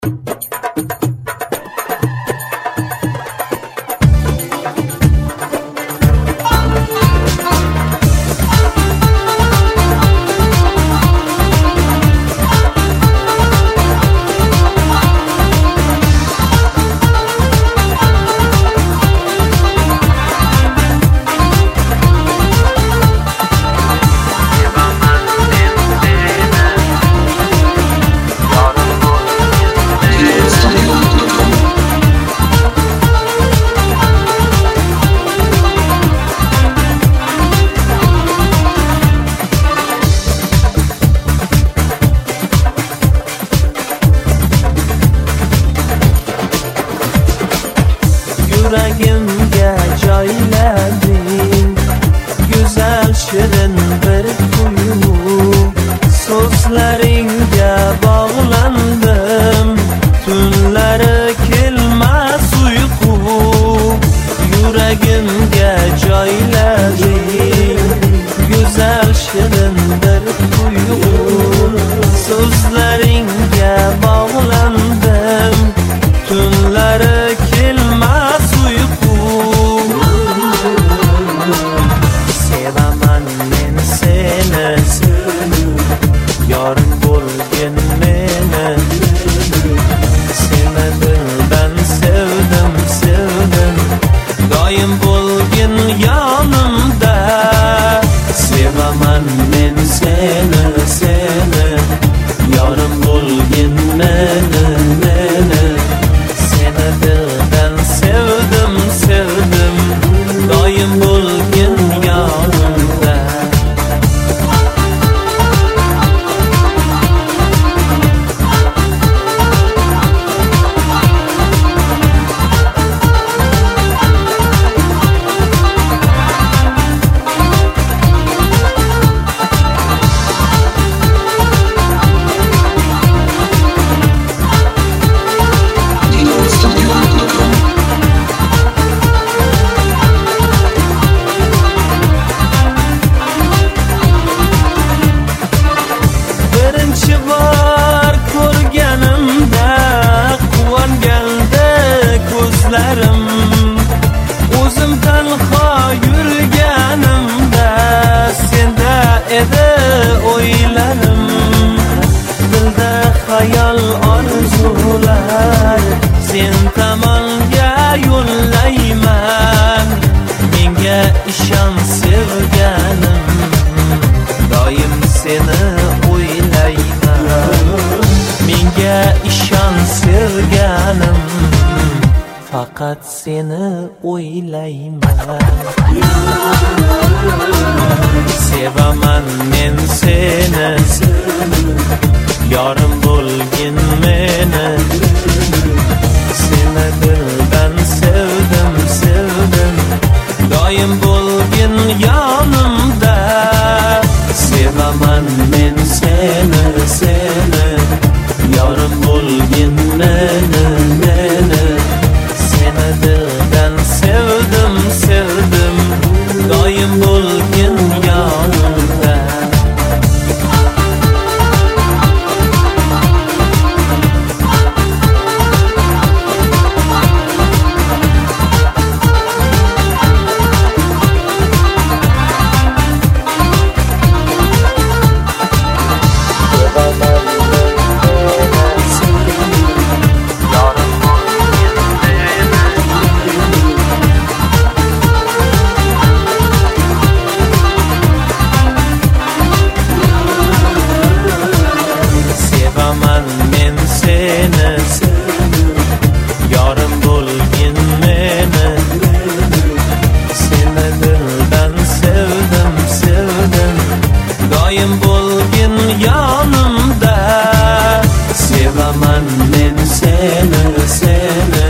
Yuragimga joylading go'zal shirin bir kuyu, so'zlaringga bog'landim, tunlari kelmas uyqu. Yuragimga joylading go'zal shirin bir kuyu, so'zlaringga bog'landim, tunlari kelmas uyqu. Sevaman men seni, yorim bo'lgin meni. Seni dildan sevdim, sevdim, doim bo'lgin yonimda. Sevaman men seni, seni, yorim bo'lgin meni, meni. Seni dildan sevdim, sevdim, doim bo'lgin yonimda. Birinchi bor ko'rganimda quvonganda ko'zlarim, o'zim tanho yurganimda senda edi o'ylarim. Dilda xayol orzular sen tomonga yo'llayman. Menga ishon sevganim, doim seni o'ylayman. Menga ishon sevganim, faqat seni o'ylayman. Sevaman men seni, yorim bo'lgin meni. Seni dildan sevdim, sevdim, doim bo'lgin yonimda. Sevaman men seni, seni, yorim bo'lgin meni, meni. Seni dildan sevdim, sevdim, doim bo'lgin yonimda. Sevaman men seni, yorim bo'lgin meni. Seni dildan sevdim, sevdim, doim bo'lgin yonimda. Sevaman men seni, seni,